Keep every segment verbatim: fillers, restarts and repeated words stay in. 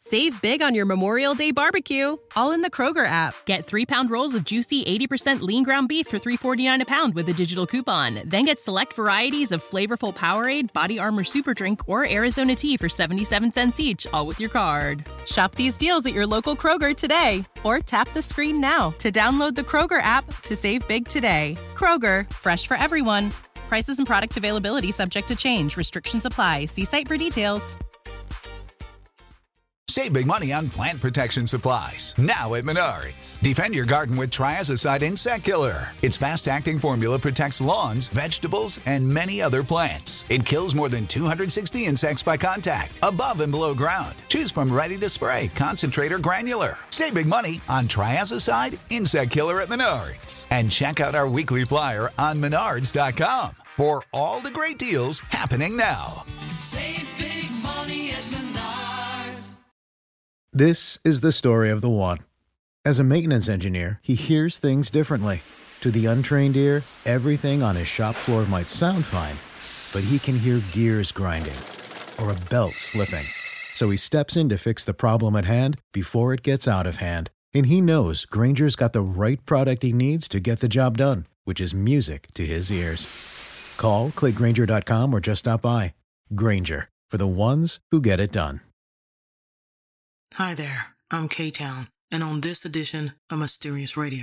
Save big on your Memorial Day barbecue, all in the Kroger app. Get three-pound rolls of juicy eighty percent lean ground beef for three forty-nine a pound with a digital coupon. Then get select varieties of flavorful Powerade, Body Armor Super Drink, or Arizona tea for seventy-seven cents each, all with your card. Shop these deals at your local Kroger today, or tap the screen now to download the Kroger app to save big today. Kroger, fresh for everyone. Prices and product availability subject to change. Restrictions apply. See site for details. Save big money on plant protection supplies, now at Menards. Defend your garden with Triazicide Insect Killer. Its fast-acting formula protects lawns, vegetables, and many other plants. It kills more than two hundred sixty insects by contact, above and below ground. Choose from ready to spray, concentrate, or granular. Save big money on Triazicide Insect Killer at Menards. And check out our weekly flyer on menards dot com for all the great deals happening now. Save big money at Menards. This is the story of the one. As a maintenance engineer, he hears things differently. To the untrained ear, everything on his shop floor might sound fine, but he can hear gears grinding or a belt slipping. So he steps in to fix the problem at hand before it gets out of hand. And he knows Grainger's got the right product he needs to get the job done, which is music to his ears. Call, click Grainger dot com, or just stop by. Grainger, for the ones who get it done. Hi there, I'm K-Town, and on this edition of Mysterious Radio.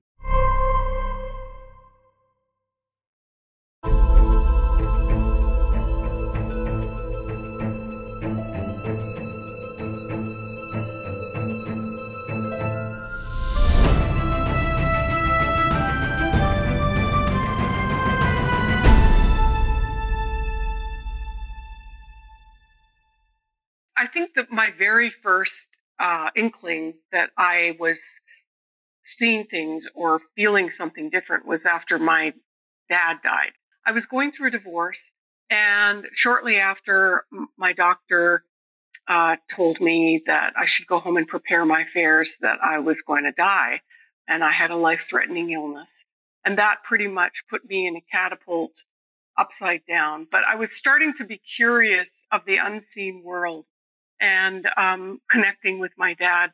I think that my very first uh, inkling that I was seeing things or feeling something different was after my dad died. I was going through a divorce, and shortly after, my doctor uh, told me that I should go home and prepare my affairs, that I was going to die, and I had a life-threatening illness. And that pretty much put me in a catapult upside down. But I was starting to be curious of the unseen world and um, connecting with my dad.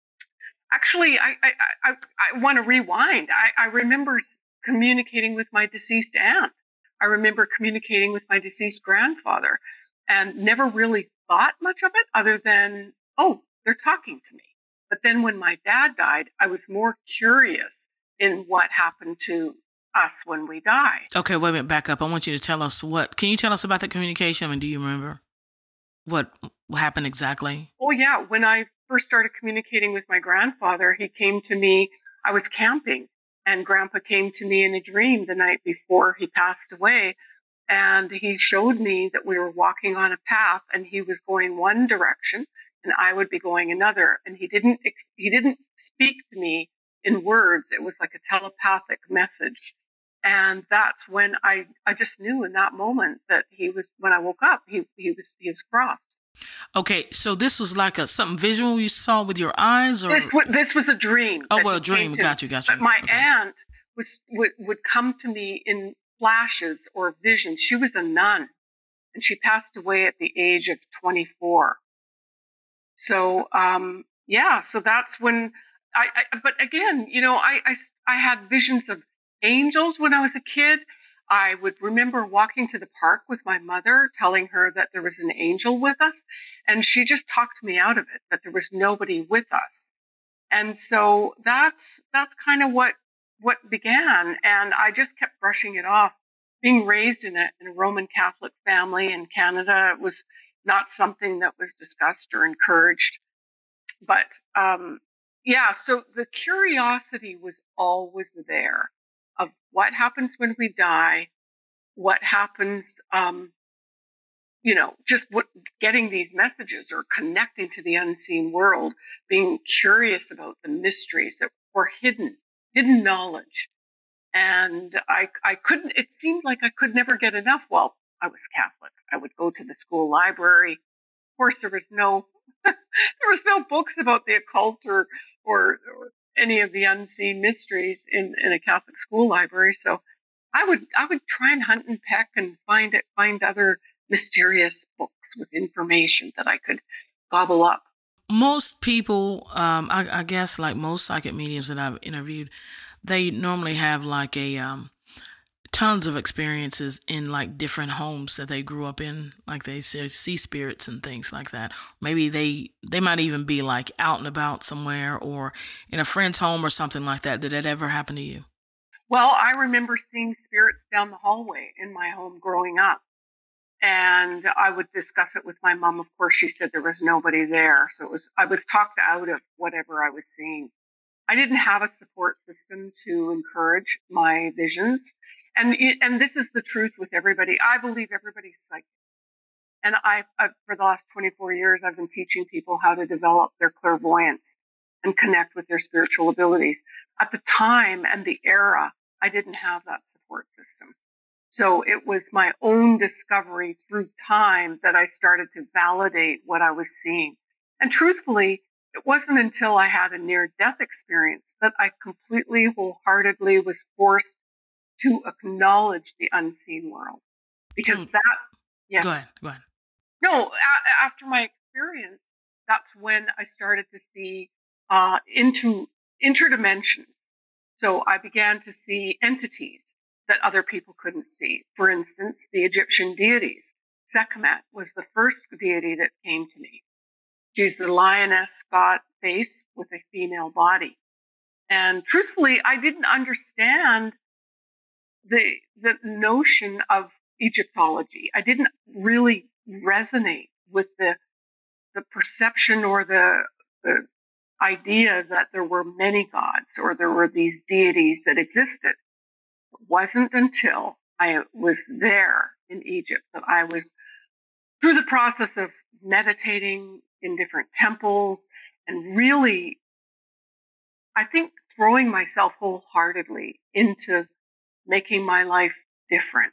Actually, I I, I, I want to rewind. I, I remember communicating with my deceased aunt. I remember communicating with my deceased grandfather, and never really thought much of it other than, oh, they're talking to me. But then when my dad died, I was more curious in what happened to us when we die. Okay, wait a minute, back up. I want you to tell us what, can you tell us about the communication? I mean, do you remember what happened exactly? Oh, yeah. When I first started communicating with my grandfather, he came to me. I was camping, and Grandpa came to me in a dream the night before he passed away. And he showed me that we were walking on a path, and he was going one direction and I would be going another. And he didn't, he didn't speak to me in words. It was like a telepathic message. And that's when I, I just knew in that moment that he was, when I woke up, he, he was, he was crossed. Okay, so this was like a something visual you saw with your eyes, or this, this was a dream. Oh, well, a dream. Got you, got you. But my okay. aunt was would, would come to me in flashes or visions. She was a nun, and she passed away at the age of twenty-four. So, um, yeah, so that's when I, I. But again, you know, I, I I had visions of angels when I was a kid. I would remember walking to the park with my mother, telling her that there was an angel with us, and she just talked me out of it, that there was nobody with us. And so that's that's kind of what what began, and I just kept brushing it off. Being raised in a, in a Roman Catholic family in Canada, it was not something that was discussed or encouraged. But um, yeah, so the curiosity was always there. Of what happens when we die, what happens, um, you know, just what getting these messages or connecting to the unseen world, being curious about the mysteries that were hidden, hidden knowledge. And I, I couldn't, it seemed like I could never get enough. Well, I was Catholic. I would go to the school library. Of course, there was no, there was no books about the occult or, or, or any of the unseen mysteries in, in a Catholic school library. So I would I would try and hunt and peck and find it find other mysterious books with information that I could gobble up. most people, um, I, I guess, like most psychic mediums that I've interviewed, they normally have like a um, tons of experiences in like different homes that they grew up in, like they see, see spirits and things like that. Maybe they they might even be like out and about somewhere or in a friend's home or something like that. Did that ever happen to you? Well, I remember seeing spirits down the hallway in my home growing up. And I would discuss it with my mom. Of course, she said there was nobody there. So it was, I was talked out of whatever I was seeing. I didn't have a support system to encourage my visions. And, it- and this is the truth with everybody. I believe everybody's psychic. And I, I, for the last twenty-four years, I've been teaching people how to develop their clairvoyance and connect with their spiritual abilities. At the time and the era, I didn't have that support system. So it was my own discovery through time that I started to validate what I was seeing. And truthfully, it wasn't until I had a near-death experience that I completely, wholeheartedly was forced to acknowledge the unseen world. Because So, that, yeah, go ahead, go ahead. no, a- after my experience, that's when I started to see uh, into interdimensions. So I began to see entities that other people couldn't see. For instance, the Egyptian deities. Sekhmet was the first deity that came to me. She's the lioness god face with a female body. And truthfully, I didn't understand the the notion of Egyptology. I didn't really resonate with the the perception or the the idea that there were many gods or there were these deities that existed. It wasn't until I was there in Egypt that I was through the process of meditating in different temples and really, I think, throwing myself wholeheartedly into making my life different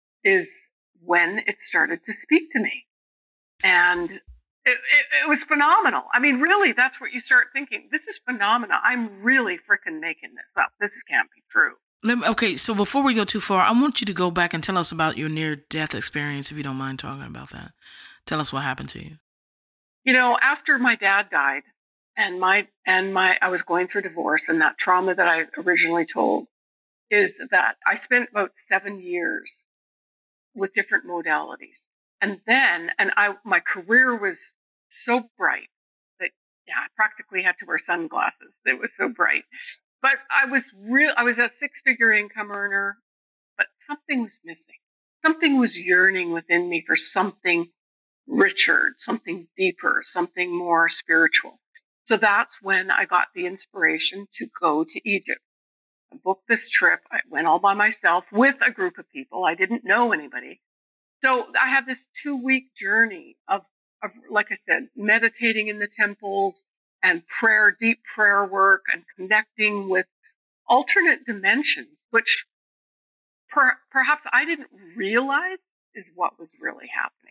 is when it started to speak to me. And it, it, it was phenomenal. I mean, really, that's what you start thinking. This is phenomenal. I'm really freaking making this up. This can't be true. Let me, okay, so before we go too far, I want you to go back and tell us about your near-death experience, if you don't mind talking about that. Tell us what happened to you. You know, after my dad died and my, and my, I was going through divorce, and that trauma that I originally told is that I spent about seven years with different modalities. And then, and I, my career was so bright that, yeah, I practically had to wear sunglasses. It was so bright. But I was real, I was a six figure income earner, but something was missing. Something was yearning within me for something richer, something deeper, something more spiritual. So that's when I got the inspiration to go to Egypt. I booked this trip. I went all by myself with a group of people. I didn't know anybody. So I had this two week journey of, of, like I said, meditating in the temples and prayer, deep prayer work, and connecting with alternate dimensions, which per, perhaps I didn't realize is what was really happening.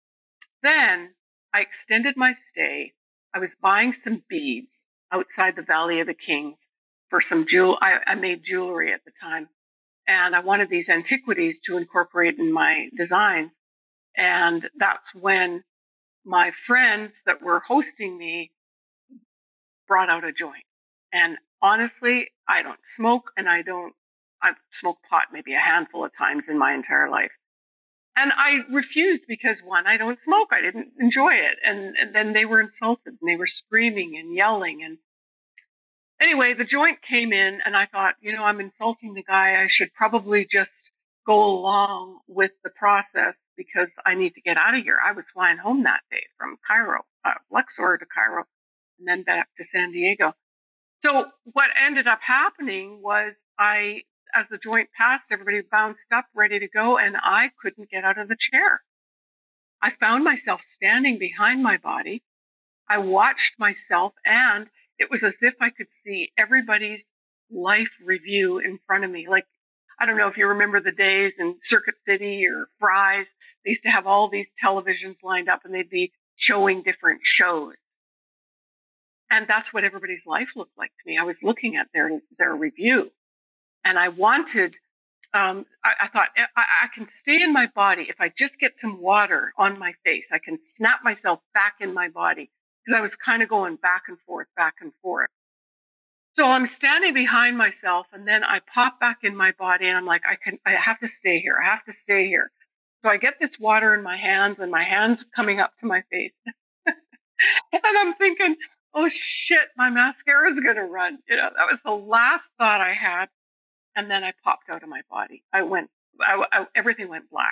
Then I extended my stay. I was buying some beads outside the Valley of the Kings for some jewel. I, I made jewelry at the time, and I wanted these antiquities to incorporate in my designs. And that's when my friends that were hosting me brought out a joint. And honestly, I don't smoke, and I don't, I've smoked pot maybe a handful of times in my entire life. And I refused because, one, I don't smoke. I didn't enjoy it. And, and then they were insulted, and they were screaming and yelling. And anyway, the joint came in, and I thought, you know, I'm insulting the guy. I should probably just go along with the process because I need to get out of here. I was flying home that day from Cairo, uh, Luxor to Cairo, and then back to San Diego. So what ended up happening was I, as the joint passed, everybody bounced up, ready to go, and I couldn't get out of the chair. I found myself standing behind my body. I watched myself, and it was as if I could see everybody's life review in front of me. Like, I don't know if you remember the days in Circuit City or Fry's. They used to have all these televisions lined up, and they'd be showing different shows. And that's what everybody's life looked like to me. I was looking at their their review, and I wanted, um, I, I thought, I, I can stay in my body if I just get some water on my face. I can snap myself back in my body because I was kind of going back and forth, back and forth. So I'm standing behind myself, and then I pop back in my body, and I'm like, I can, I have to stay here. I have to stay here. So I get this water in my hands, and my hands coming up to my face. And I'm thinking, oh shit, my mascara is going to run. You know, that was the last thought I had. And then I popped out of my body. I went, I, I, everything went black.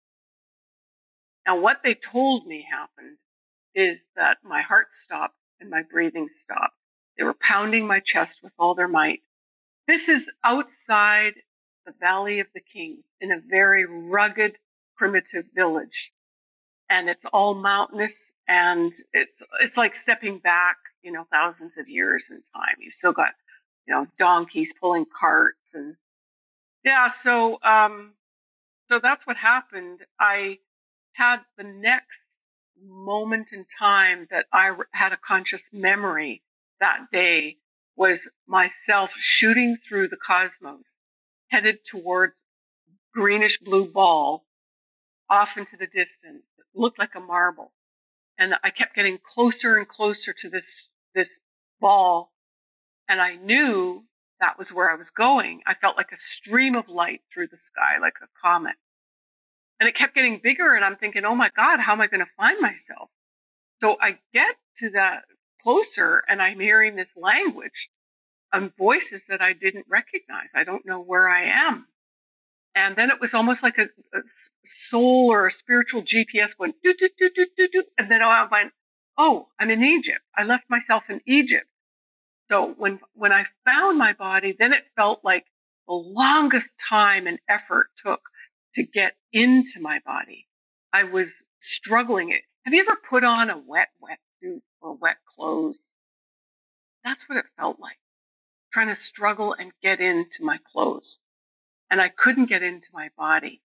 Now, what they told me happened is that my heart stopped and my breathing stopped. They were pounding my chest with all their might. This is outside the Valley of the Kings in a very rugged, primitive village. And it's all mountainous, and it's it's like stepping back, you know, thousands of years in time. You've still got, you know, donkeys pulling carts, and yeah. So, um, so that's what happened. I had the next moment in time that I had a conscious memory that day was myself shooting through the cosmos, headed towards greenish blue ball off into the distance. It looked like a marble. And I kept getting closer and closer to this, this ball. And I knew that was where I was going. I felt like a stream of light through the sky, like a comet. And it kept getting bigger. And I'm thinking, oh my God, how am I going to find myself? So I get to that closer, and I'm hearing this language and voices that I didn't recognize. I don't know where I am. And then it was almost like a, a soul or a spiritual G P S going, do, do, do, do, do, do. And then I went, oh, I'm in Egypt. I left myself in Egypt. So when, when I found my body, then it felt like the longest time and effort took to get into my body. I was struggling it. Have you ever put on a wet, wet suit or wet clothes? That's what it felt like, trying to struggle and get into my clothes. And I couldn't get into my body.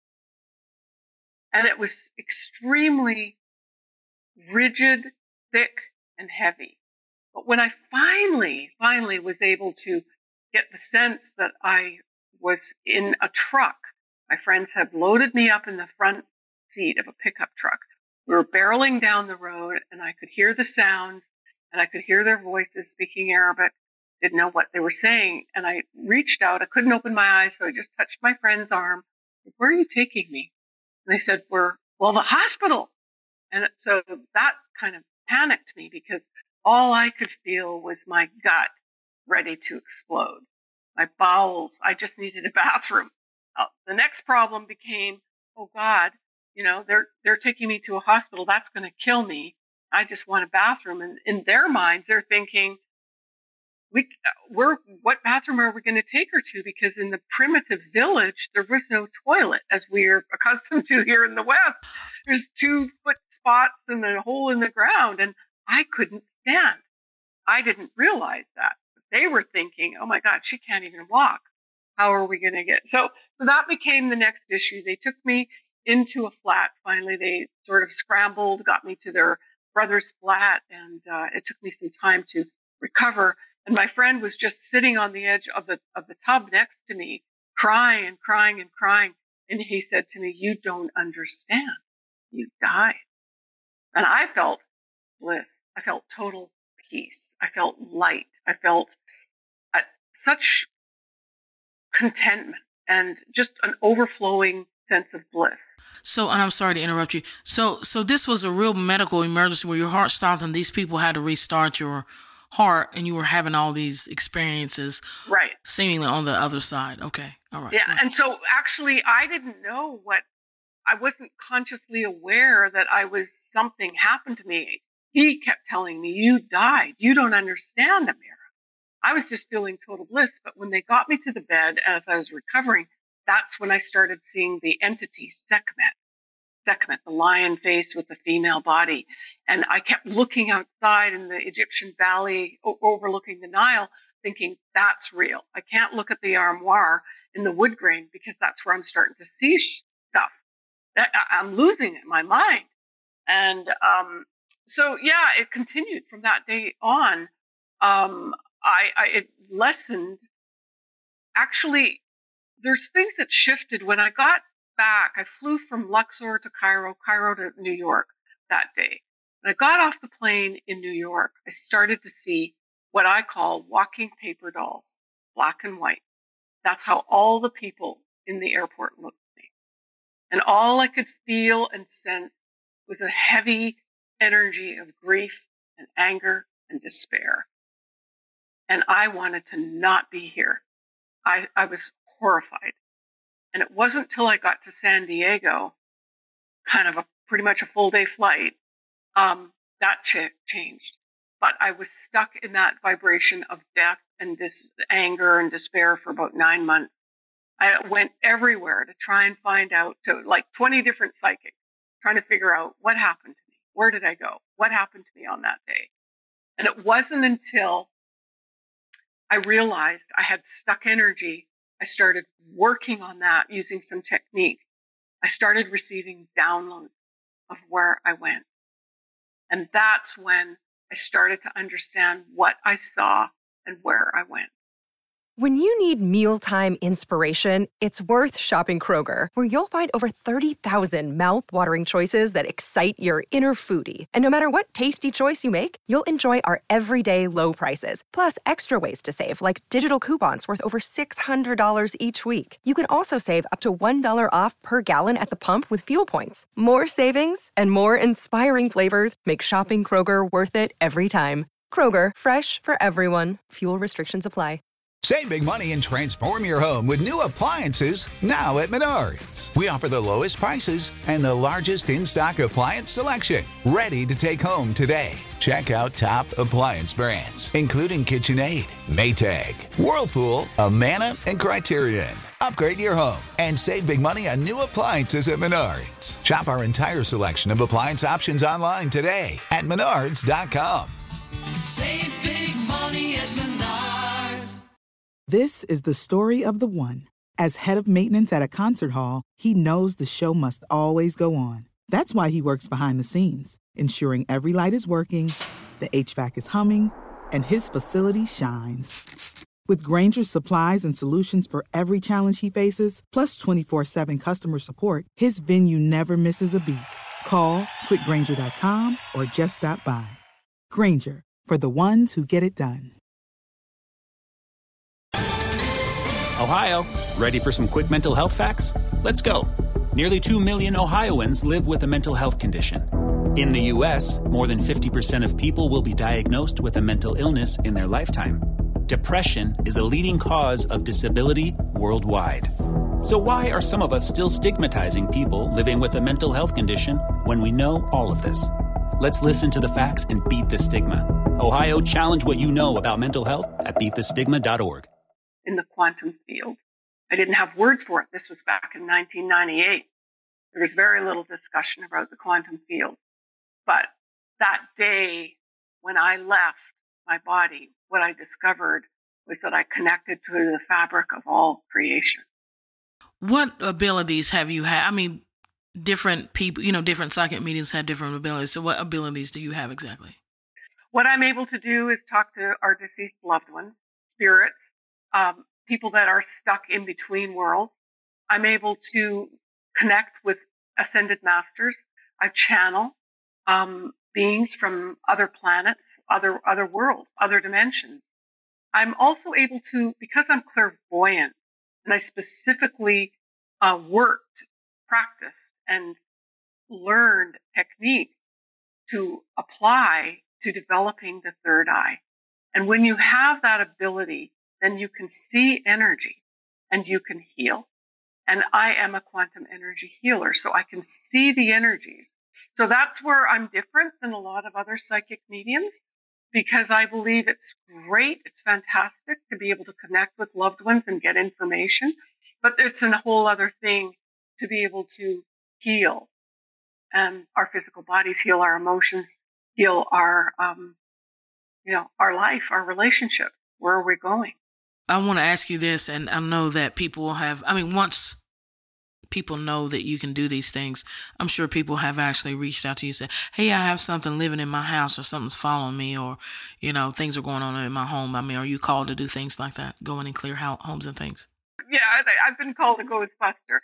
And it was extremely rigid, thick, and heavy. But when I finally, finally was able to get the sense that I was in a truck, my friends had loaded me up in the front seat of a pickup truck. We were barreling down the road, and I could hear the sounds, and I could hear their voices speaking Arabic. Didn't know what they were saying. And I reached out. I couldn't open my eyes, so I just touched my friend's arm. Where are you taking me? And they said, we're, well, the hospital. And so that kind of panicked me, because all I could feel was my gut ready to explode. My bowels, I just needed a bathroom. Uh, the next problem became, oh God, you know, they're, they're taking me to a hospital. That's going to kill me. I just want a bathroom. And in their minds, they're thinking, We, we're, what bathroom are we going to take her to? Because in the primitive village, there was no toilet, as we're accustomed to here in the West. There's two foot spots and a hole in the ground, and I couldn't stand. I didn't realize that. They were thinking, oh my God, she can't even walk. How are we going to get? So, so that became the next issue. They took me into a flat. Finally, they sort of scrambled, got me to their brother's flat, and uh, it took me some time to recover. And my friend was just sitting on the edge of the of the tub next to me, crying and crying and crying. And he said to me, you don't understand. You died. And I felt bliss. I felt total peace. I felt light. I felt uh, such contentment and just an overflowing sense of bliss. So, and I'm sorry to interrupt you. So, so this was a real medical emergency where your heart stopped and these people had to restart your heart, and you were having all these experiences, right, seemingly on the other side. Okay. All right. Yeah. Right. And so actually I didn't know what, I wasn't consciously aware that I was, something happened to me. He kept telling me, you died. You don't understand, Amira. I was just feeling total bliss. But when they got me to the bed as I was recovering, that's when I started seeing the entity Sekhmet. Sekhmet, the lion face with the female body. And I kept looking outside in the Egyptian valley o- overlooking the Nile, thinking that's real. I can't look at the armoire in the wood grain, because that's where I'm starting to see sh- stuff. That, I- I'm losing it in my mind. And um, so, yeah, it continued from that day on. Um, I, I it lessened. Actually, there's things that shifted when I got back. I flew from Luxor to Cairo, Cairo to New York that day. When I got off the plane in New York, I started to see what I call walking paper dolls, black and white. That's how all the people in the airport looked at me. And all I could feel and sense was a heavy energy of grief and anger and despair. And I wanted to not be here. I, I was horrified. And it wasn't till I got to San Diego, kind of a pretty much a full day flight, um, that ch- changed. But I was stuck in that vibration of death and this anger and despair for about nine months. I went everywhere to try and find out, to like twenty different psychics, trying to figure out what happened to me. Where did I go? What happened to me on that day? And it wasn't until I realized I had stuck energy. I started working on that using some techniques. I started receiving downloads of where I went. And that's when I started to understand what I saw and where I went. When you need mealtime inspiration, it's worth shopping Kroger, where you'll find over thirty thousand mouth-watering choices that excite your inner foodie. And no matter what tasty choice you make, you'll enjoy our everyday low prices, plus extra ways to save, like digital coupons worth over six hundred dollars each week. You can also save up to one dollar off per gallon at the pump with fuel points. More savings and more inspiring flavors make shopping Kroger worth it every time. Kroger, fresh for everyone. Fuel restrictions apply. Save big money and transform your home with new appliances now at Menards. We offer the lowest prices and the largest in-stock appliance selection. Ready to take home today. Check out top appliance brands, including KitchenAid, Maytag, Whirlpool, Amana, and Criterion. Upgrade your home and save big money on new appliances at Menards. Shop our entire selection of appliance options online today at menards dot com. Save big money at Menards. This is the story of the one. As head of maintenance at a concert hall, he knows the show must always go on. That's why he works behind the scenes, ensuring every light is working, the H V A C is humming, and his facility shines. With Grainger's supplies and solutions for every challenge he faces, plus twenty-four seven customer support, his venue never misses a beat. Call quick grainger dot com or just stop by. Grainger, for the ones who get it done. Ohio, ready for some quick mental health facts? Let's go. Nearly two million Ohioans live with a mental health condition. In the U S, more than fifty percent of people will be diagnosed with a mental illness in their lifetime. Depression is a leading cause of disability worldwide. So why are some of us still stigmatizing people living with a mental health condition when we know all of this? Let's listen to the facts and beat the stigma. Ohio, challenge what you know about mental health at beat the stigma dot org. In the quantum field. I didn't have words for it. This was back in nineteen ninety-eight. There was very little discussion about the quantum field. But that day when I left my body, what I discovered was that I connected to the fabric of all creation. What abilities have you had? I mean, different people, you know, different psychic mediums have different abilities. So what abilities do you have exactly? What I'm able to do is talk to our deceased loved ones, spirits, Um, people that are stuck in between worlds. I'm able to connect with ascended masters. I channel um, beings from other planets, other other worlds, other dimensions. I'm also able to, because I'm clairvoyant, and I specifically uh, worked, practiced, and learned techniques to apply to developing the third eye. And when you have that ability, then you can see energy and you can heal. And I am a quantum energy healer, so I can see the energies. So that's where I'm different than a lot of other psychic mediums, because I believe it's great, it's fantastic to be able to connect with loved ones and get information, but it's a whole other thing to be able to heal um, our physical bodies, heal our emotions, heal our, um, you know, our life, our relationship. Where are we going? I want to ask you this, and I know that people have, I mean, once people know that you can do these things, I'm sure people have actually reached out to you and said, hey, I have something living in my house, or something's following me, or, you know, things are going on in my home. I mean, are you called to do things like that, go in and clear homes and things? Yeah, I've been called a Ghostbuster.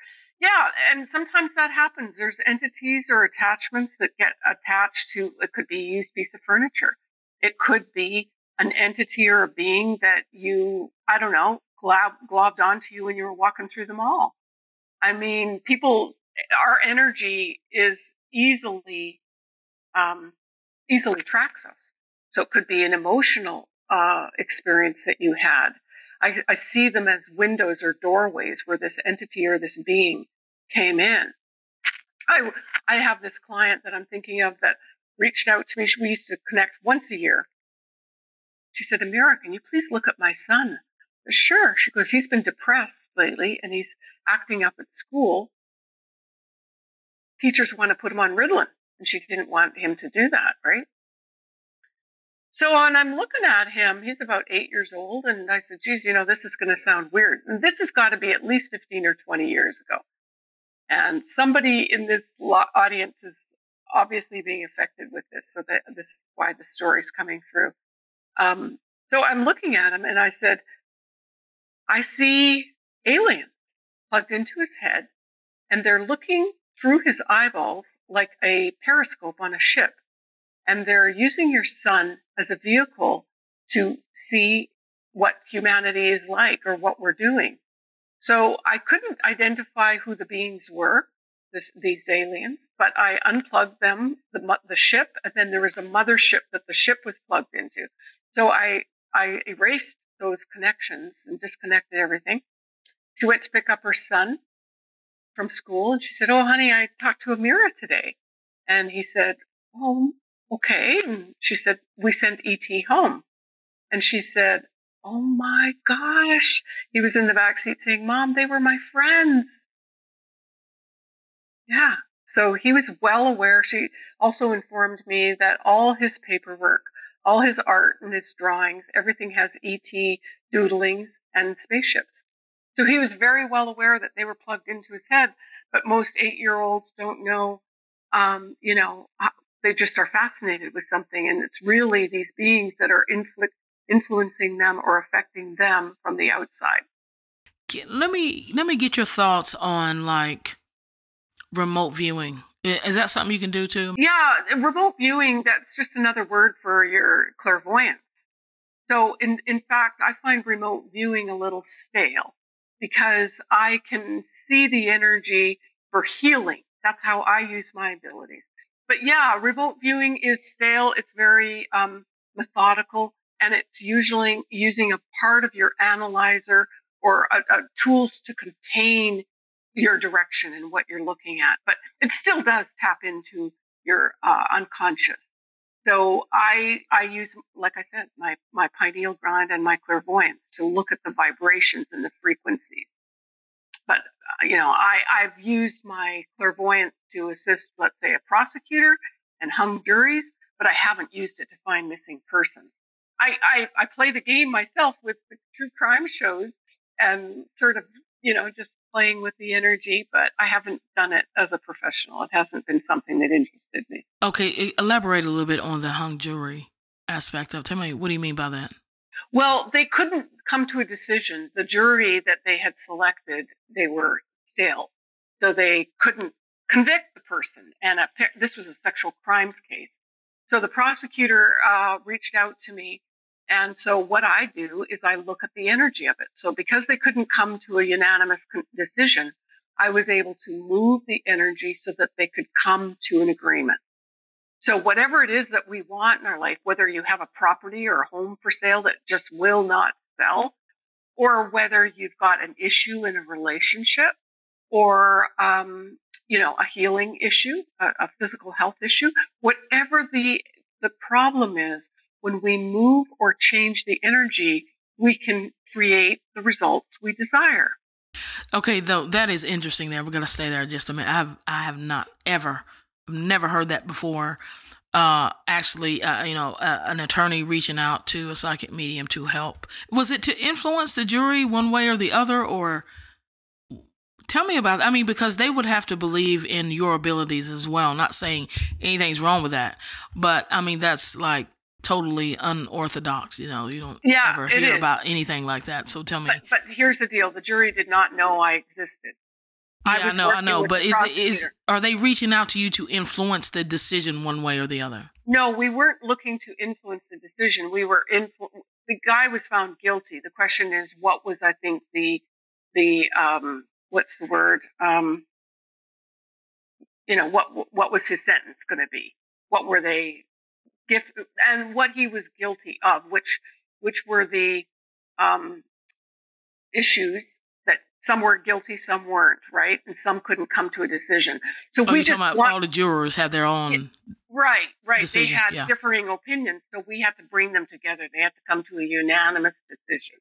Yeah, and sometimes that happens. There's entities or attachments that get attached to, it could be a used piece of furniture. It could be an entity or a being that you, I don't know, glob, globbed onto you when you were walking through the mall. I mean, people, our energy is easily, um, easily tracks us. So it could be an emotional uh, experience that you had. I, I see them as windows or doorways where this entity or this being came in. I, I have this client that I'm thinking of that reached out to me. We used to connect once a year. She said, Amira, can you please look at my son? Sure. She goes, he's been depressed lately and he's acting up at school. Teachers want to put him on Ritalin, and she didn't want him to do that, right? So and I'm looking at him, he's about eight years old, and I said, geez, you know, this is going to sound weird. And this has got to be at least fifteen or twenty years ago. And somebody in this audience is obviously being affected with this, so that this is why the story's coming through. Um, so I'm looking at him, and I said, I see aliens plugged into his head, and they're looking through his eyeballs like a periscope on a ship. And they're using your son as a vehicle to see what humanity is like or what we're doing. So I couldn't identify who the beings were, this, these aliens, but I unplugged them, the, the ship, and then there was a mothership that the ship was plugged into. So I, I erased those connections and disconnected everything. She went to pick up her son from school, and she said, oh, honey, I talked to Amira today. And he said, oh, okay. And she said, we sent E T home. And she said, oh my gosh. He was in the back seat saying, Mom, they were my friends. Yeah. So he was well aware. She also informed me that all his paperwork, all his art and his drawings, everything has E T doodlings and spaceships. So he was very well aware that they were plugged into his head, but most eight-year-olds don't know, um, you know, they just are fascinated with something, and it's really these beings that are influ- influencing them or affecting them from the outside. Let me let me get your thoughts on like remote viewing. Is that something you can do too? Yeah, remote viewing, that's just another word for your clairvoyance. So in, in fact, I find remote viewing a little stale because I can see the energy for healing. That's how I use my abilities. But yeah, remote viewing is stale. It's very um, methodical, and it's usually using a part of your analyzer or a, a tools to contain your direction and what you're looking at. But it still does tap into your uh, unconscious. So I I use, like I said, my, my pineal gland and my clairvoyance to look at the vibrations and the frequencies. But, uh, you know, I, I've used my clairvoyance to assist, let's say, a prosecutor and hung juries, but I haven't used it to find missing persons. I, I, I play the game myself with the true crime shows and sort of, you know, just playing with the energy, but I haven't done it as a professional. It hasn't been something that interested me. Okay, elaborate a little bit on the hung jury aspect of it. Tell me, what do you mean by that? Well, they couldn't come to a decision. The jury that they had selected, they were stale. So they couldn't convict the person. And a, this was a sexual crimes case. So the prosecutor uh, reached out to me. And so what I do is I look at the energy of it. So because they couldn't come to a unanimous decision, I was able to move the energy so that they could come to an agreement. So whatever it is that we want in our life, whether you have a property or a home for sale that just will not sell, or whether you've got an issue in a relationship, or, um, you know, a healing issue, a, a physical health issue, whatever the the problem is, when we move or change the energy, we can create the results we desire. Okay, though that is interesting there. We're going to stay there just a minute. I have I have not ever, never heard that before. Uh, actually, uh, you know, uh, an attorney reaching out to a psychic medium to help. Was it to influence the jury one way or the other, or tell me about it? I mean, because they would have to believe in your abilities as well. Not saying anything's wrong with that, but I mean, that's like totally unorthodox. You know, you don't yeah, ever hear about anything like that. So tell me. But, but here's the deal. The jury did not know I existed. I Yeah, I was know, I working know, with but the is is prosecutor. are they reaching out to you to influence the decision one way or the other? No, we weren't looking to influence the decision. We were influ- the guy was found guilty. The question is, what was, I think, the the um what's the word? Um, you know, what what was his sentence going to be? What were they gift and what he was guilty of, which which were the um issues that some were guilty, some weren't, right? And some couldn't come to a decision. So Oh, we you're just talking about want, all the jurors had their own right, right. decision. They had Yeah. differing opinions, so we had to bring them together. They had to come to a unanimous decision.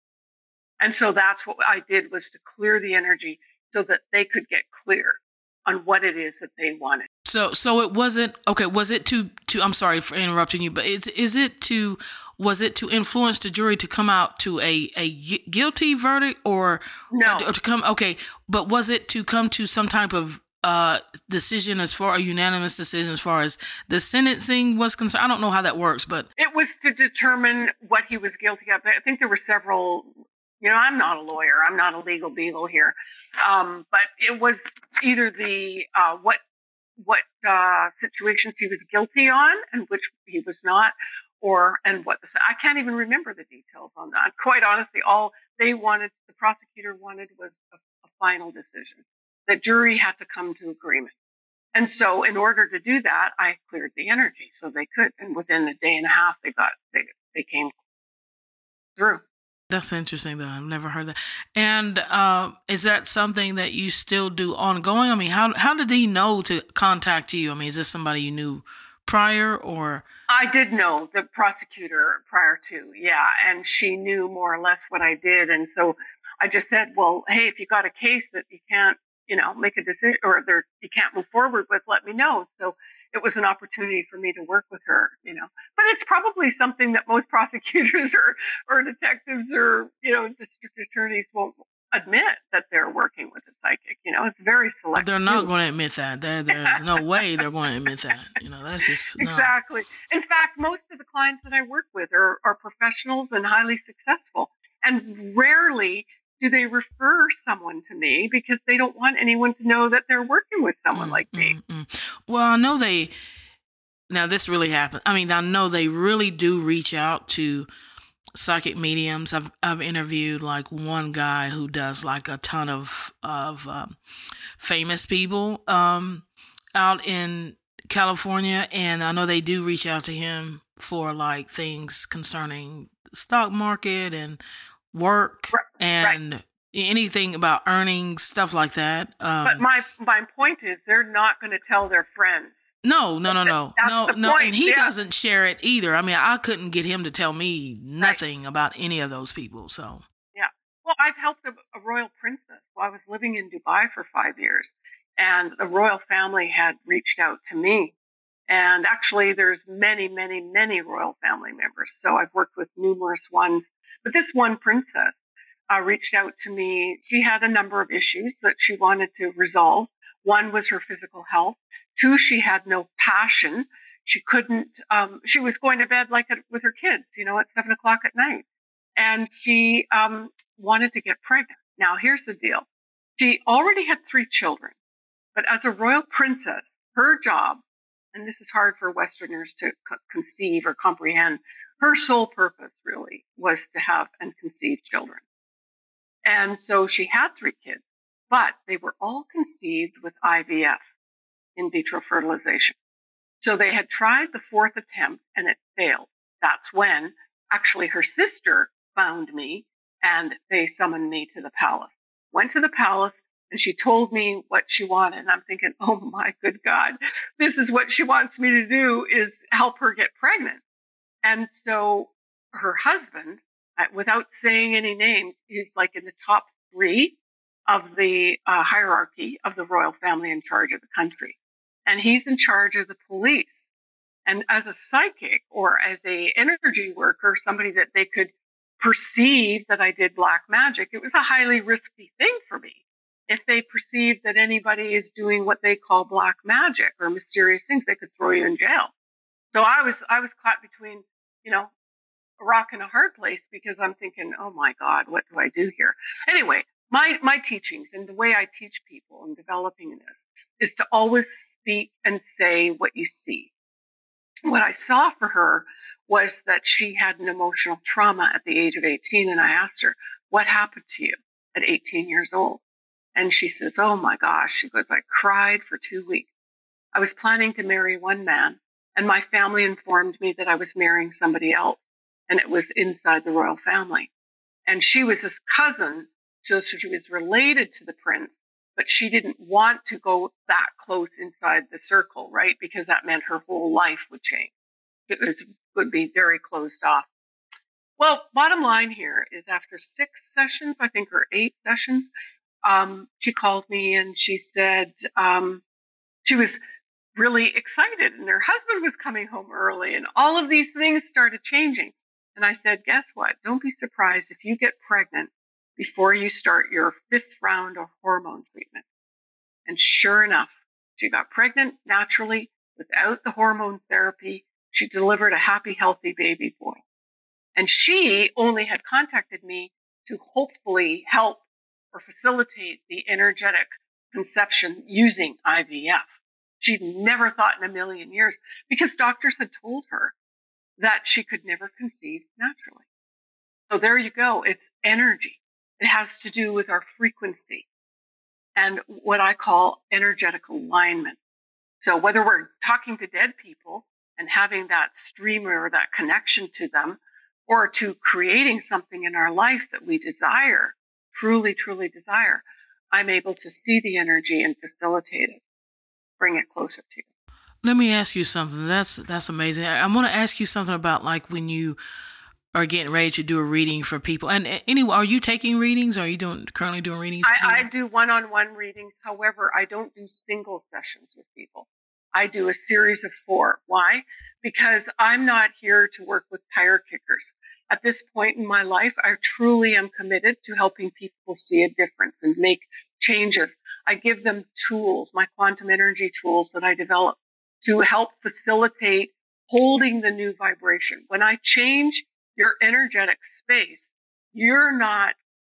And so that's what I did, was to clear the energy so that they could get clear on what it is that they wanted. So, so it wasn't okay. Was it to to? I'm sorry for interrupting you, but is is it to? Was it to influence the jury to come out to a a gu- guilty verdict, or No. or to come? Okay, but was it to come to some type of uh decision, as far a unanimous decision as far as the sentencing was concerned? I don't know how that works, but It was to determine what he was guilty of. I think there were several, you know, I'm not a lawyer. I'm not a legal beagle here. Um, but it was either the, uh, what, what, uh, situations he was guilty on and which he was not, or, and what the, I can't even remember the details on that. Quite honestly, all they wanted, the prosecutor wanted, was a, a final decision. The jury had to come to agreement. And so in order to do that, I cleared the energy so they could. And within a day and a half, they got, they, they came through. that's interesting, though. I've never heard that. And uh, is that something that you still do ongoing? I mean, how how did he know to contact you? I mean, is this somebody you knew prior, or? I did know the prosecutor prior to, yeah, and she knew more or less what I did. And so I just said, well, hey, if you got a case that you can't, you know, make a decision, or there, you can't move forward with, let me know. So it was an opportunity for me to work with her, you know. But it's probably something that most prosecutors or, or detectives or, you know, district attorneys won't admit, that they're working with a psychic. You know, it's very selective. They're not going to admit that. There, there's no way they're going to admit that. You know, that's just no. Exactly. In fact, most of the clients that I work with are, are professionals and highly successful. And rarely do they refer someone to me because they don't want anyone to know that they're working with someone Mm, like me. mm, mm. Well, I know they. Now, this really happened. I mean, I know they really do reach out to psychic mediums. I've I've interviewed like one guy who does like a ton of of um, famous people um, out in California, and I know they do reach out to him for like things concerning the stock market and work Right, and right. anything about earnings, stuff like that. Um, But my my point is, they're not going to tell their friends. No, no, no, no, That's no, the no, point, and he yeah. doesn't share it either. I mean, I couldn't get him to tell me nothing about any of those people. So, Yeah. Well, I've helped a, a royal princess. Well, I was living in Dubai for five years, and the royal family had reached out to me. And actually, there's many, many, many royal family members. So I've worked with numerous ones. But this one princess uh, reached out to me. She had a number of issues that she wanted to resolve. One was her physical health. Two, she had no passion. She couldn't, um, she was going to bed like at, with her kids, you know, at seven o'clock at night. And she um, wanted to get pregnant. Now, here's the deal. She already had three children. But as a royal princess, her job, and this is hard for Westerners to co- conceive or comprehend, her sole purpose really was to have and conceive children. And so she had three kids, but they were all conceived with I V F, in vitro fertilization. So they had tried the fourth attempt and it failed. That's when actually her sister found me and they summoned me to the palace. Went to the palace and she told me what she wanted. And I'm thinking, oh my good God, this is what she wants me to do, is help her get pregnant. And so her husband, uh, without saying any names, is like in the top three of the uh, hierarchy of the royal family in charge of the country. And he's in charge of the police. And as a psychic or as a energy worker, somebody that they could perceive that I did black magic, it was a highly risky thing for me. If they perceive that anybody is doing what they call black magic or mysterious things, they could throw you in jail. So I was I was caught between, you know, a rock and a hard place, because I'm thinking, oh my God, what do I do here? Anyway, my, my teachings and the way I teach people in developing this is to always speak and say what you see. What I saw for her was that she had an emotional trauma at the age of eighteen. And I asked her, what happened to you at eighteen years old? And she says, oh my gosh, she goes, I cried for two weeks. I was planning to marry one man, and my family informed me that I was marrying somebody else, and it was inside the royal family. And she was his cousin, so she was related to the prince, but she didn't want to go that close inside the circle, right? Because that meant her whole life would change. It was, would be very closed off. Well, bottom line here is after six sessions, I think, or eight sessions, um, she called me and she said um, she was really excited and her husband was coming home early and all of these things started changing. And I said, guess what? Don't be surprised if you get pregnant before you start your fifth round of hormone treatment. And sure enough, she got pregnant naturally without the hormone therapy. She delivered a happy, healthy baby boy. And she only had contacted me to hopefully help or facilitate the energetic conception using I V F. She'd never thought in a million years, because doctors had told her that she could never conceive naturally. So there you go. It's energy. It has to do with our frequency and what I call energetic alignment. So whether we're talking to dead people and having that stream or that connection to them, or to creating something in our life that we desire, truly, truly desire, I'm able to see the energy and facilitate it, bring it closer to you. Let me ask you something. That's that's amazing. I, I want to ask you something about like when you are getting ready to do a reading for people. And anyway, are you taking readings? Or are you doing currently doing readings? I, I do one-on-one readings. However, I don't do single sessions with people. I do a series of four. Why? Because I'm not here to work with tire kickers. At this point in my life, I truly am committed to helping people see a difference and make changes. I give them tools, my quantum energy tools that I develop to help facilitate holding the new vibration. When I change your energetic space, you're not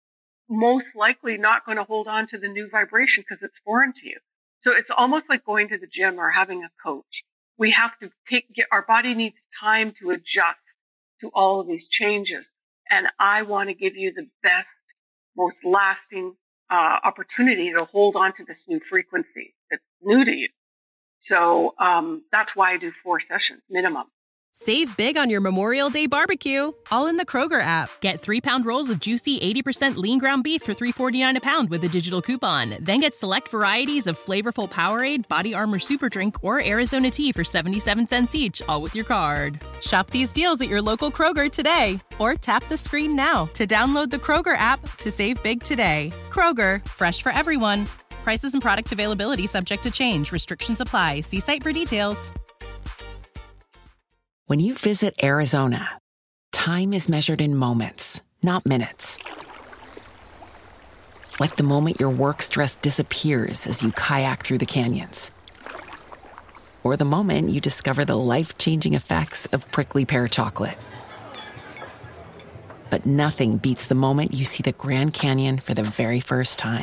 most likely not going to hold on to the new vibration because it's foreign to you. So it's almost like going to the gym or having a coach. We have to take, get, our body needs time to adjust to all of these changes. And I want to give you the best, most lasting uh, opportunity to hold on to this new frequency that's new to you. So um, that's why I do four sessions minimum. Save big on your Memorial Day barbecue, all in the Kroger app. Get three-pound rolls of juicy eighty percent lean ground beef for three forty-nine a pound with a digital coupon. Then get select varieties of flavorful Powerade, Body Armor Super Drink, or Arizona tea for seventy-seven cents each, all with your card. Shop these deals at your local Kroger today, or tap the screen now to download the Kroger app to save big today. Kroger, fresh for everyone. Prices and product availability subject to change. Restrictions apply. See site for details. When you visit Arizona, time is measured in moments, not minutes. Like the moment your work stress disappears as you kayak through the canyons. Or the moment you discover the life-changing effects of prickly pear chocolate. But nothing beats the moment you see the Grand Canyon for the very first time.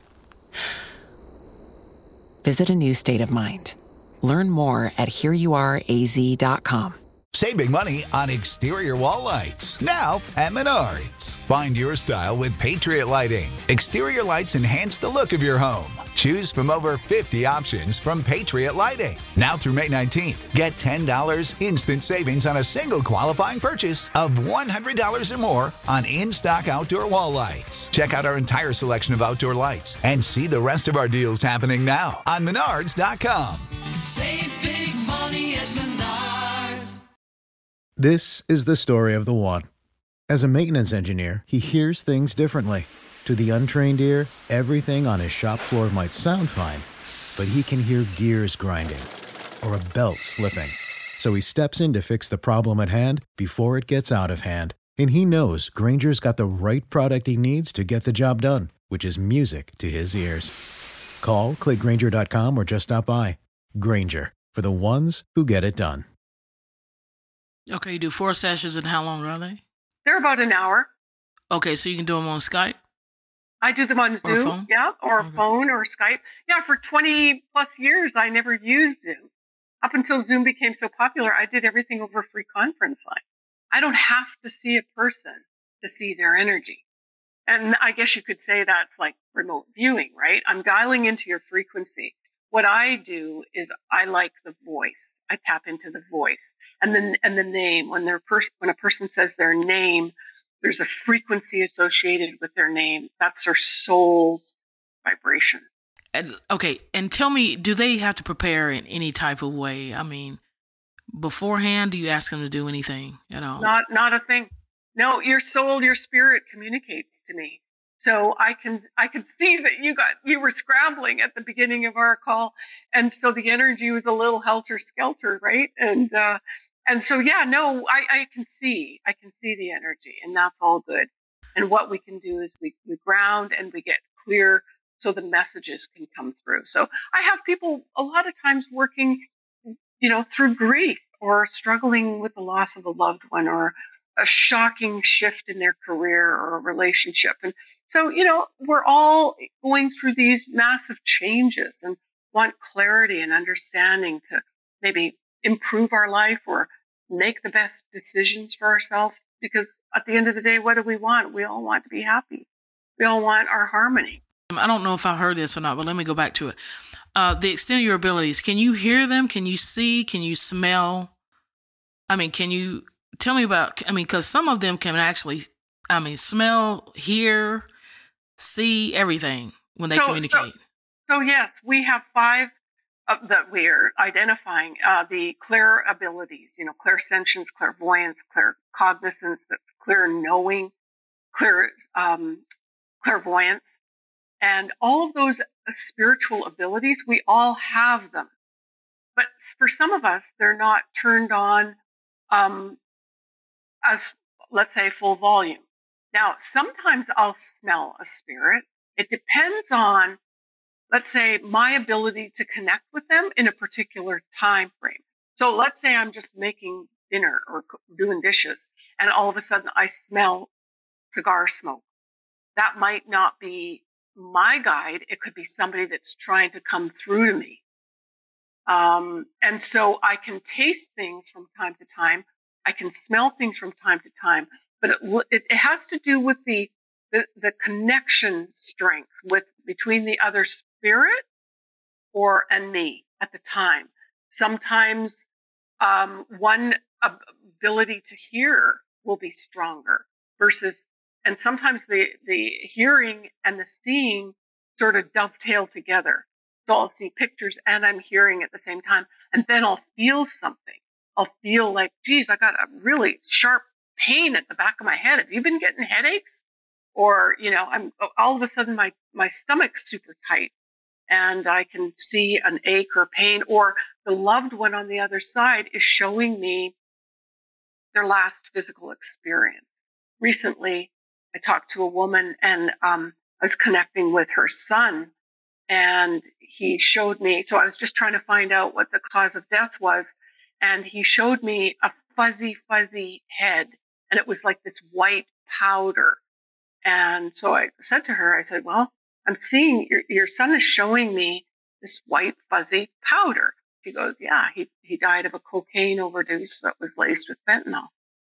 Visit a new state of mind. Learn more at here you are a z dot com. Save big money on exterior wall lights, now at Menards. Find your style with Patriot Lighting. Exterior lights enhance the look of your home. Choose from over fifty options from Patriot Lighting. Now through May nineteenth, get ten dollars instant savings on a single qualifying purchase of one hundred dollars or more on in-stock outdoor wall lights. Check out our entire selection of outdoor lights and see the rest of our deals happening now on Menards dot com. Save big money at Menards. This is the story of the one. As a maintenance engineer, he hears things differently. To the untrained ear, everything on his shop floor might sound fine, but he can hear gears grinding or a belt slipping. So he steps in to fix the problem at hand before it gets out of hand. And he knows Grainger's got the right product he needs to get the job done, which is music to his ears. Call, click Grainger dot com, or just stop by. Grainger, for the ones who get it done. Okay, you do four sessions, and how long are they? They're about an hour. Okay, so you can do them on Skype? I do them on Or Zoom, phone? yeah, or Okay. phone or Skype. Yeah, for twenty plus years, I never used Zoom. Up until Zoom became so popular, I did everything over free conference line. I don't have to see a person to see their energy. And I guess you could say that's like remote viewing, right? I'm dialing into your frequency. What I do is I like the voice. I tap into the voice and then and the name. When they're pers- when a person says their name, there's a frequency associated with their name. That's their soul's vibration. And, okay, and tell me, do they have to prepare in any type of way? I mean, beforehand, do you ask them to do anything at all? Not not a thing. No, your soul, your spirit communicates to me. So I can I can see that you got you were scrambling at the beginning of our call, and so the energy was a little helter skelter, right? And uh, and so yeah, no, I, I can see I can see the energy, and that's all good. And what we can do is we we ground and we get clear, so the messages can come through. So I have people a lot of times working, you know, through grief or struggling with the loss of a loved one or a shocking shift in their career or a relationship. And so, you know, we're all going through these massive changes and want clarity and understanding to maybe improve our life or make the best decisions for ourselves. Because at the end of the day, what do we want? We all want to be happy. We all want our harmony. I don't know if I heard this or not, but let me go back to it. Uh, the extent of your abilities, can you hear them? Can you see? Can you smell? I mean, can you tell me about, I mean, because some of them can actually, I mean, smell, hear, see, everything when they So- communicate. So, so yes, we have five uh, that we're identifying, uh, the clear abilities, you know, clairsentience, clairvoyance, claircognizance, that's clear knowing, clear um, clairvoyance, and all of those spiritual abilities, we all have them. But for some of us, they're not turned on um, as, let's say, full volume. Now, sometimes I'll smell a spirit. It depends on, let's say, my ability to connect with them in a particular time frame. So let's say I'm just making dinner or co- doing dishes, and all of a sudden I smell cigar smoke. That might not be my guide. It could be somebody that's trying to come through to me. Um, and so I can taste things from time to time. I can smell things from time to time, but it, it, it has to do with the, the, the connection strength with between the other spirit or and me at the time. Sometimes um, one ab- ability to hear will be stronger versus, and sometimes the, the hearing and the seeing sort of dovetail together. So I'll see pictures and I'm hearing at the same time, and then I'll feel something. I'll feel like, geez, I got a really sharp pain at the back of my head. Have you been getting headaches? Or, you know, I'm all of a sudden my, my stomach's super tight and I can see an ache or pain, or the loved one on the other side is showing me their last physical experience. Recently, I talked to a woman and um, I was connecting with her son, and he showed me, so I was just trying to find out what the cause of death was. And he showed me a fuzzy, fuzzy head, and it was like this white powder. And so I said to her, I said, well, I'm seeing your, your son is showing me this white, fuzzy powder. She goes, yeah, he, he died of a cocaine overdose that was laced with fentanyl.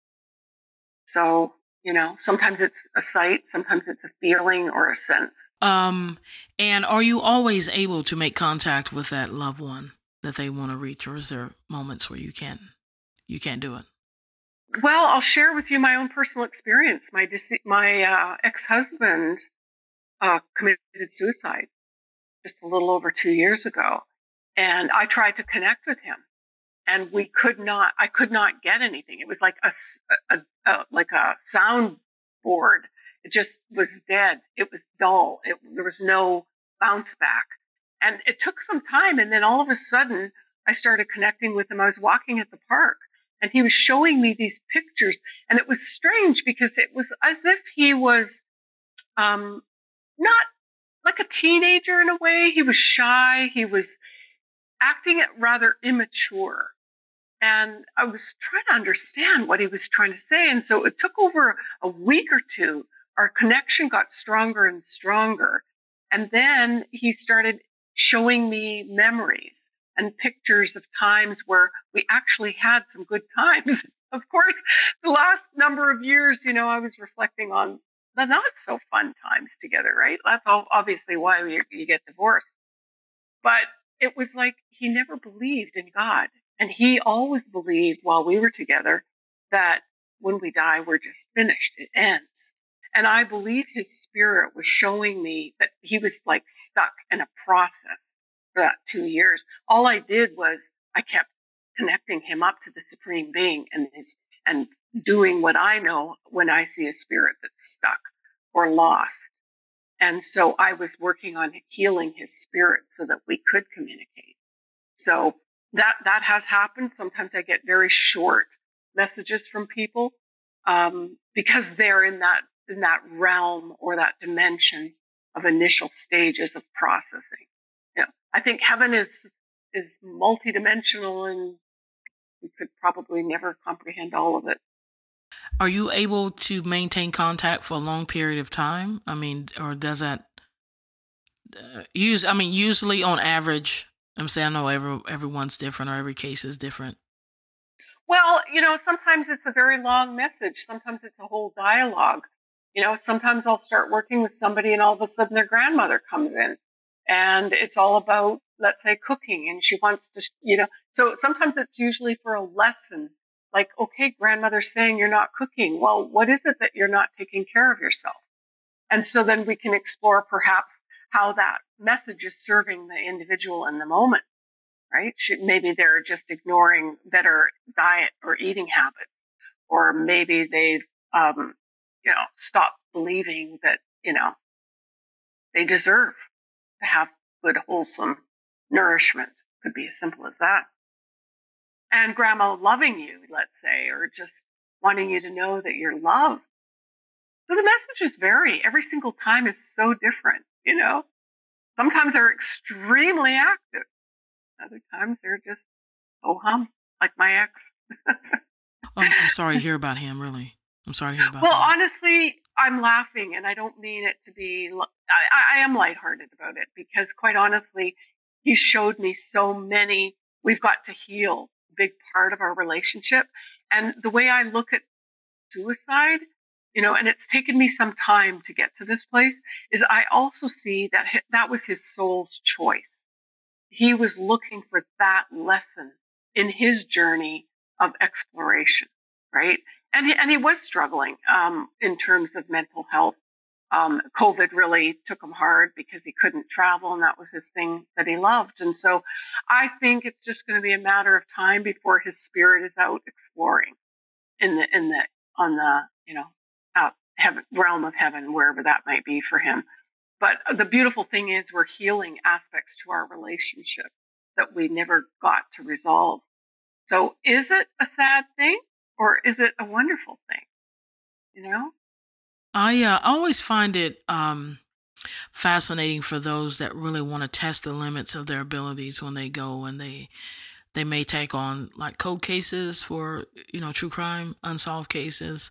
So, you know, sometimes it's a sight, sometimes it's a feeling or a sense. Um, and are you always able to make contact with that loved one that they want to reach, or is there moments where you can't, you can't do it? Well, I'll share with you my own personal experience. My dece- my uh, ex-husband uh, committed suicide just a little over two years ago, and I tried to connect with him, and we could not. I could not get anything. It was like a, a, a like a sound board. It just was dead. It was dull. It, there was no bounce back, and it took some time. And then all of a sudden, I started connecting with him. I was walking at the park, and he was showing me these pictures, and it was strange because it was as if he was um, not like a teenager in a way. He was shy. He was acting rather immature. And I was trying to understand what he was trying to say. And so it took over a week or two our connection got stronger and stronger. And then he started showing me memories and pictures of times where we actually had some good times. Of course, the last number of years, you know, I was reflecting on the not so fun times together, right? That's all obviously why we, you get divorced. But it was like he never believed in God. And he always believed while we were together that when we die, we're just finished. It ends. And I believe his spirit was showing me that he was like stuck in a process for that two years. All I did was I kept connecting him up to the Supreme Being and his, and doing what I know when I see a spirit that's stuck or lost. And so I was working on healing his spirit so that we could communicate. So that, that has happened. Sometimes I get very short messages from people um, because they're in that in that realm or that dimension of initial stages of processing. You know, I think heaven is is multidimensional, and we could probably never comprehend all of it. Are you able to maintain contact for a long period of time? I mean, or does that uh, use? I mean, usually on average, I'm saying I know every everyone's different or every case is different. Well, you know, sometimes it's a very long message. Sometimes it's a whole dialogue. You know, sometimes I'll start working with somebody and all of a sudden their grandmother comes in and it's all about, let's say, cooking, and she wants to, you know, so sometimes it's usually for a lesson. Like, okay, grandmother's saying you're not cooking. Well, what is it that you're not taking care of yourself? And so then we can explore perhaps how that message is serving the individual in the moment, right? Maybe they're just ignoring better diet or eating habits, or maybe they've, um, you know, stopped believing that, you know, they deserve to have good, wholesome nourishment. Could be as simple as that. And grandma loving you, let's say, or just wanting you to know that you're loved. So the messages vary. Every single time is so different, you know. Sometimes they're extremely active. Other times they're just oh hum, like my ex. I'm, I'm sorry to hear about him, really. I'm sorry to hear about Well, that. honestly, I'm laughing, and I don't mean it to be, I, I am lighthearted about it, because quite honestly, he showed me so many, we've got to heal a big part of our relationship. And the way I look at suicide, you know, and it's taken me some time to get to this place, is I also see that that was his soul's choice. He was looking for that lesson in his journey of exploration, right? And he, and he was struggling um, in terms of mental health. Um, COVID really took him hard because he couldn't travel, and that was his thing that he loved. And so I think it's just going to be a matter of time before his spirit is out exploring in the in the on the you know out heaven, realm of heaven, wherever that might be for him. But the beautiful thing is we're healing aspects to our relationship that we never got to resolve. So is it a sad thing, or is it a wonderful thing? You know? I uh, always find it um, fascinating for those that really want to test the limits of their abilities when they go and they they may take on like cold cases for, you know, true crime, unsolved cases.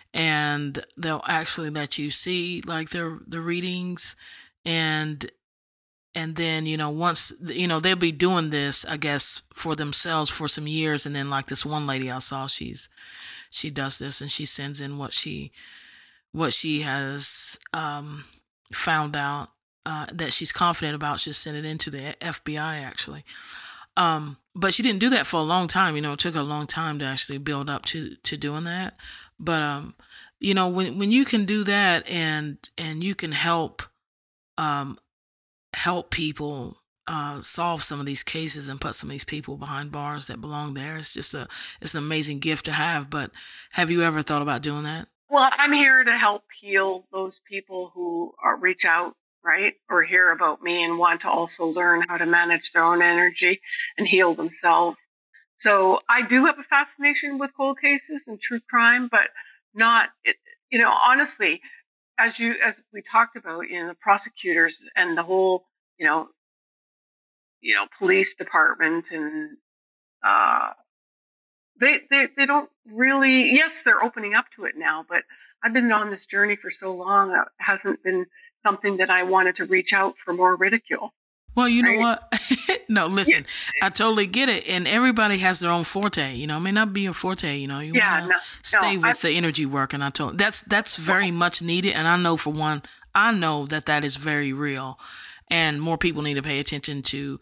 And they'll actually let you see like their the readings, and and then, you know, once, you know, they'll be doing this, I guess, for themselves for some years. And then like this one lady I saw, she's she does this and she sends in what she what she has um, found out uh, that she's confident about. She'll send it into the F B I actually. Um, but she didn't do that for a long time. You know, it took a long time to actually build up to, to doing that. But, um, you know, when, when you can do that and, and you can help, um, help people, uh, solve some of these cases and put some of these people behind bars that belong there, it's just a, it's an amazing gift to have. But have you ever thought about doing that? Well, I'm here to help heal those people who are, reach out, right, or hear about me and want to also learn how to manage their own energy and heal themselves. So I do have a fascination with cold cases and true crime, but not, you know, honestly, as you, as we talked about, you know, the prosecutors and the whole, you know, you know, police department and, uh, They, they, they don't really, yes, they're opening up to it now, but I've been on this journey for so long, it hasn't been something that I wanted to reach out for more ridicule. Well, you right? know what? No, listen, I totally get it. And everybody has their own forte, you know, it may not be your forte, you know, you yeah, want to no, stay no, with I, the energy work. And I told, that's, that's very much needed. And I know for one, I know that that is very real, and more people need to pay attention to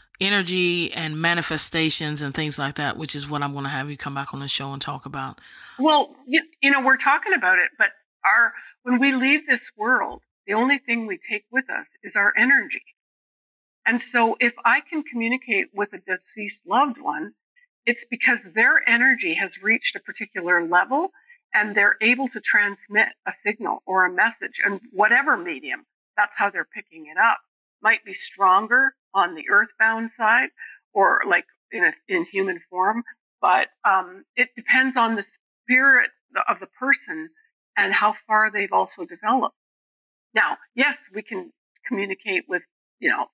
energy and manifestations and things like that, which is what I'm going to have you come back on the show and talk about. Well, you, you know, we're talking about it, but our, when we leave this world, the only thing we take with us is our energy. And so if I can communicate with a deceased loved one, it's because their energy has reached a particular level and they're able to transmit a signal or a message, and whatever medium, that's how they're picking it up. Might be stronger on the earthbound side or like in a, in human form, but um, it depends on the spirit of the person and how far they've also developed. Now, yes, we can communicate with, you know,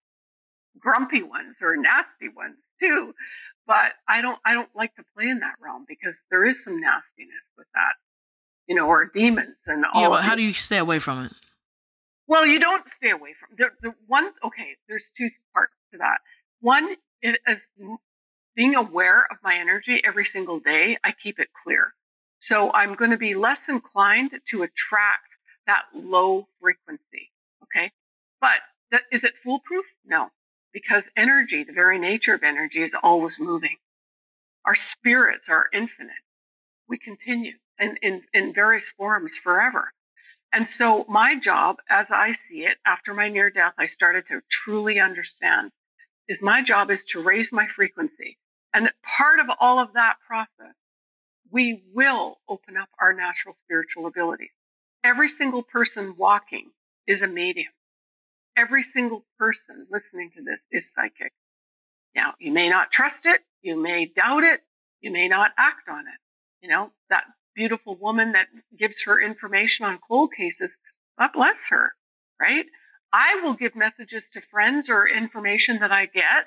grumpy ones or nasty ones too, but I don't, I don't like to play in that realm because there is some nastiness with that, you know, or demons and all. Yeah, but how do you stay away from it? Well, you don't stay away from the, the one. Okay, there's two parts to that. One is being aware of my energy every single day. I keep it clear. So I'm going to be less inclined to attract that low frequency. Okay. But that, is it foolproof? No, because energy, the very nature of energy, is always moving. Our spirits are infinite. We continue in, in, in various forms forever. And so my job, as I see it, after my near death, I started to truly understand, is my job is to raise my frequency. And part of all of that process, we will open up our natural spiritual abilities. Every single person walking is a medium. Every single person listening to this is psychic. Now, you may not trust it. You may doubt it. You may not act on it. You know, that beautiful woman that gives her information on cold cases, God bless her, right? I will give messages to friends or information that I get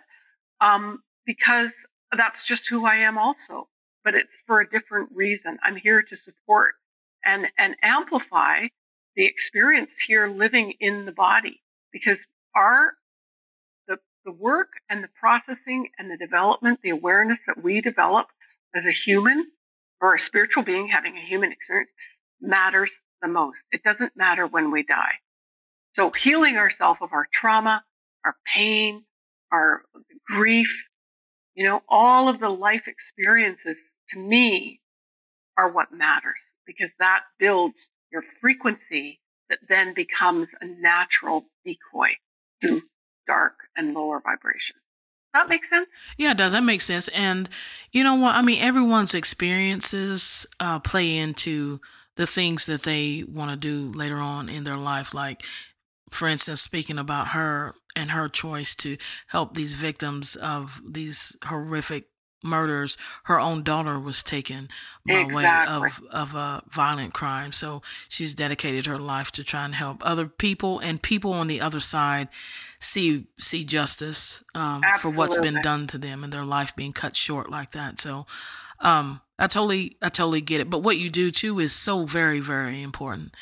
um, because that's just who I am also. But it's for a different reason. I'm here to support and, and amplify the experience here living in the body, because our the, the work and the processing and the development, the awareness that we develop as a human or a spiritual being having a human experience matters the most. It doesn't matter when we die. So healing ourselves of our trauma, our pain, our grief, you know, all of the life experiences to me are what matters, because that builds your frequency that then becomes a natural decoy to dark and lower vibrations. That makes sense? Yeah, it does. That makes sense. And you know what? I mean, everyone's experiences uh, play into the things that they want to do later on in their life. Like, for instance, speaking about her and her choice to help these victims of these horrific murders, her own daughter was taken by exactly. way of, of a violent crime. So she's dedicated her life to try and help other people, and people on the other side see see justice um, for what's been done to them and their life being cut short like that. So um, I totally I totally get it. But what you do too is so very, very important.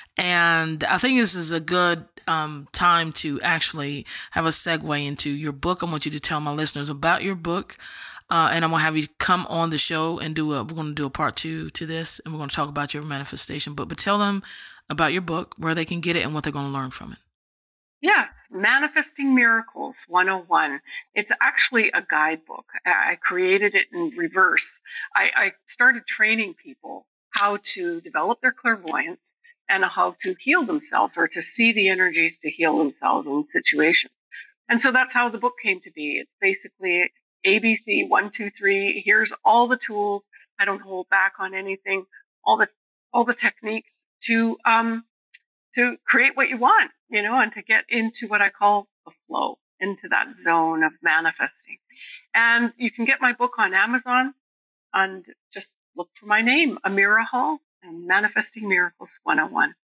And I think this is a good um, time to actually have a segue into your book. I want you to tell my listeners about your book. Uh, and I'm going to have you come on the show and do a, we're going to do a part two to this, and we're going to talk about your manifestation book. But tell them about your book, where they can get it, and what they're going to learn from it. Yes, Manifesting Miracles one oh one. It's actually a guidebook. I created it in reverse. I, I started training people how to develop their clairvoyance and how to heal themselves, or to see the energies to heal themselves in situations. And so that's how the book came to be. It's basically A B C, one, two, three. Here's all the tools. I don't hold back on anything. All the all the techniques to um to create what you want, you know, and to get into what I call the flow, into that zone of manifesting. And you can get my book on Amazon, and just look for my name, Amira Hall, and Manifesting Miracles one oh one.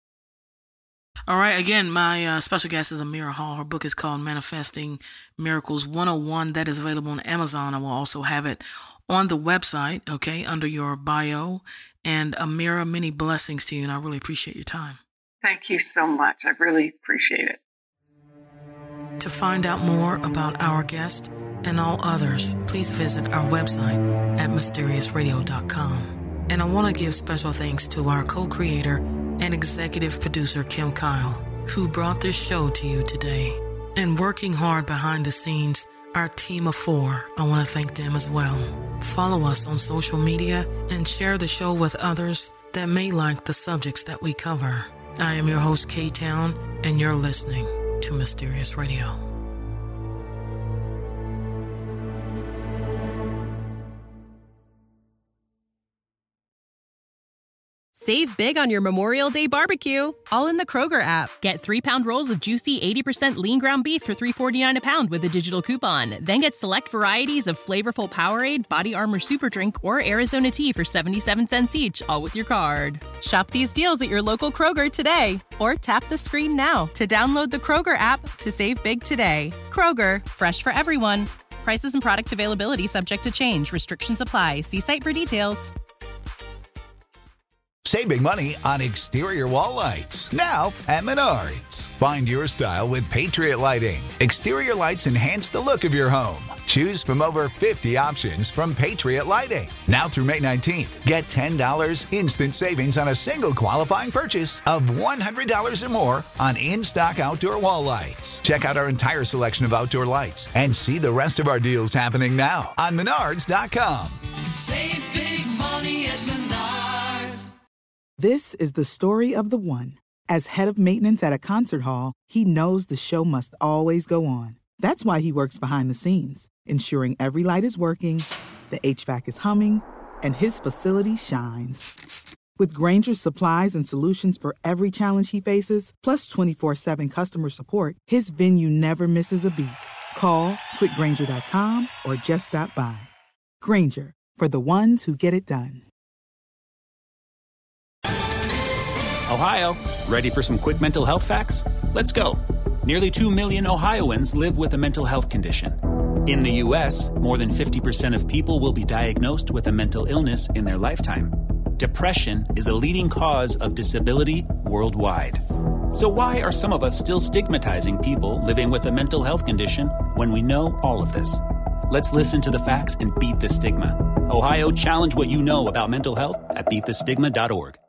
All right. Again, my uh, special guest is Amira Hall. Her book is called Manifesting Miracles one oh one. That is available on Amazon. I will also have it on the website, okay, under your bio. And Amira, many blessings to you, and I really appreciate your time. Thank you so much. I really appreciate it. To find out more about our guest and all others, please visit our website at mysterious radio dot com. And I want to give special thanks to our co-creator and executive producer, Kim Kyle, who brought this show to you today. And working hard behind the scenes, our team of four, I want to thank them as well. Follow us on social media and share the show with others that may like the subjects that we cover. I am your host, K-Town, and you're listening to Mysterious Radio. Save big on your Memorial Day barbecue, all in the Kroger app. Get three-pound rolls of juicy eighty percent lean ground beef for three forty-nine a pound with a digital coupon. Then get select varieties of flavorful Powerade, Body Armor Super Drink, or Arizona tea for seventy-seven cents each, all with your card. Shop these deals at your local Kroger today, or tap the screen now to download the Kroger app to save big today. Kroger, fresh for everyone. Prices and product availability subject to change. Restrictions apply. See site for details. Save big money on exterior wall lights, now at Menards. Find your style with Patriot Lighting. Exterior lights enhance the look of your home. Choose from over fifty options from Patriot Lighting. Now through May nineteenth, get ten dollars instant savings on a single qualifying purchase of one hundred dollars or more on in-stock outdoor wall lights. Check out our entire selection of outdoor lights and see the rest of our deals happening now on menards dot com. Save big money at Menards. This is the story of the one. As head of maintenance at a concert hall, he knows the show must always go on. That's why he works behind the scenes, ensuring every light is working, the H V A C is humming, and his facility shines. With Grainger's supplies and solutions for every challenge he faces, plus twenty-four seven customer support, his venue never misses a beat. Call quick grainger dot com or just stop by. Grainger, for the ones who get it done. Ohio, ready for some quick mental health facts? Let's go. Nearly two million Ohioans live with a mental health condition. In the U S, more than fifty percent of people will be diagnosed with a mental illness in their lifetime. Depression is a leading cause of disability worldwide. So why are some of us still stigmatizing people living with a mental health condition when we know all of this? Let's listen to the facts and beat the stigma. Ohio, challenge what you know about mental health at beat the stigma dot org.